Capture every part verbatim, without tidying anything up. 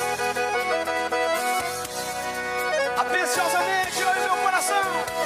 Atenciosamente, eu e meu coração.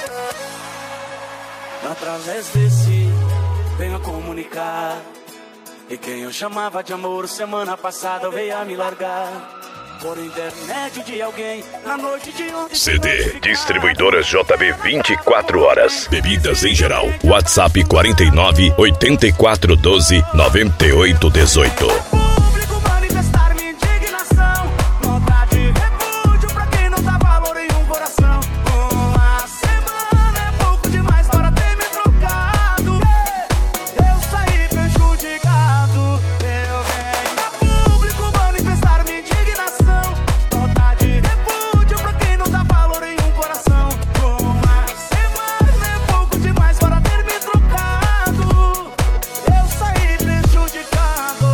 Através desse, venho comunicar. E quem eu chamava de amor semana passada veio a me largar. Por intermédio de alguém, na noite de ontem. C D, distribuidora J B vinte e quatro horas. Bebidas em geral. WhatsApp quarenta e nove, oitenta e quatro, doze, noventa e oito, dezoito. Público manifestar minha indignação. Vontade de repúdio pra quem não dá valor em um coração. Uma semana é pouco demais para ter me trocado. Eu saí prejudicado. Eu venho a público manifestar minha indignação. Vontade de repúdio pra quem não dá valor em um coração. Uma semana é pouco demais para ter me trocado. Eu saí prejudicado.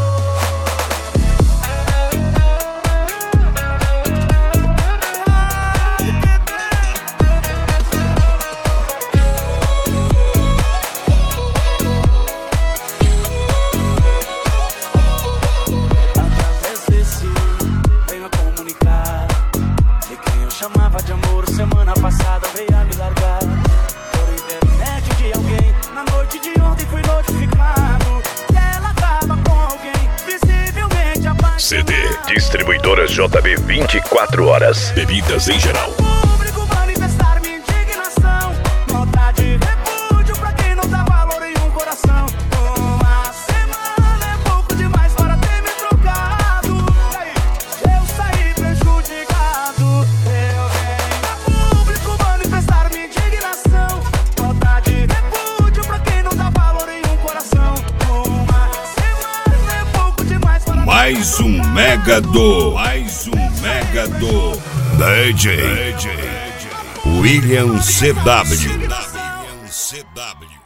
Através desse, venho a comunicar. E quem eu chamava de amor semana passada veio a me largar. Por intermédio de alguém, na noite de ontem fui notificado que ela tava com alguém visivelmente apaixonado. C D, distribuidora J B vinte e quatro horas. Bebidas em geral. Público manifestar minha indignação. Vontade de repúdio pra quem não dá valor em um coração. Uma semana é pouco demais para ter me trocado. Eu saí prejudicado. Eu venho a público manifestar minha indignação. Vontade de repúdio pra quem não dá valor em um coração. Uma semana é pouco demais para Mais um mega do, mais um mega do D J William C W.